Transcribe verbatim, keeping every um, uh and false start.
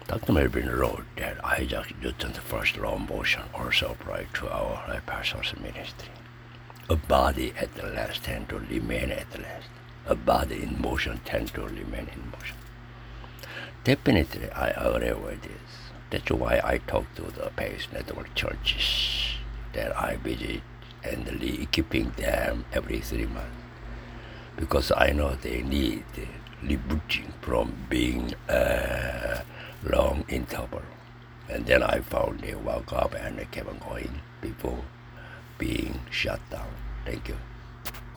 Doctor Melvin wrote that Isaac Newton's first law of motion also applied to our apostles' ministry. A body at the last tends to remain at last. A body in motion tends to remain in motion. Definitely, I agree with this. That's why I talk to the Pace Network churches that I visit and re-equipping them every three months. Because I know they need rebooting from being a long interval. And then I found they woke up and they kept on going before being shut down. Thank you.